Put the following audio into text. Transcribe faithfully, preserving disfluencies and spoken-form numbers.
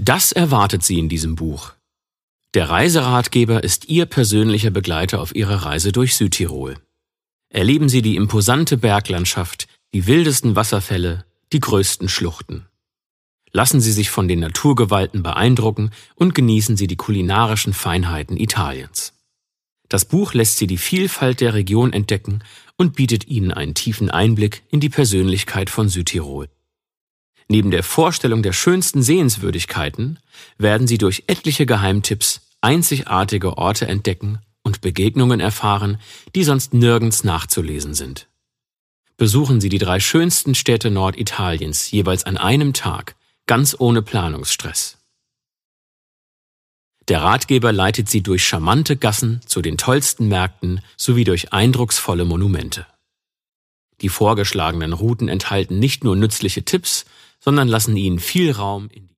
Das erwartet Sie in diesem Buch. Der Reiseratgeber ist Ihr persönlicher Begleiter auf Ihrer Reise durch Südtirol. Erleben Sie die imposante Berglandschaft, die wildesten Wasserfälle, die größten Schluchten. Lassen Sie sich von den Naturgewalten beeindrucken und genießen Sie die kulinarischen Feinheiten Italiens. Das Buch lässt Sie die Vielfalt der Region entdecken und bietet Ihnen einen tiefen Einblick in die Persönlichkeit von Südtirol. Neben der Vorstellung der schönsten Sehenswürdigkeiten werden Sie durch etliche Geheimtipps einzigartige Orte entdecken und Begegnungen erfahren, die sonst nirgends nachzulesen sind. Besuchen Sie die drei schönsten Städte Norditaliens jeweils an einem Tag, ganz ohne Planungsstress. Der Ratgeber leitet Sie durch charmante Gassen zu den tollsten Märkten sowie durch eindrucksvolle Monumente. Die vorgeschlagenen Routen enthalten nicht nur nützliche Tipps, sondern lassen Ihnen viel Raum in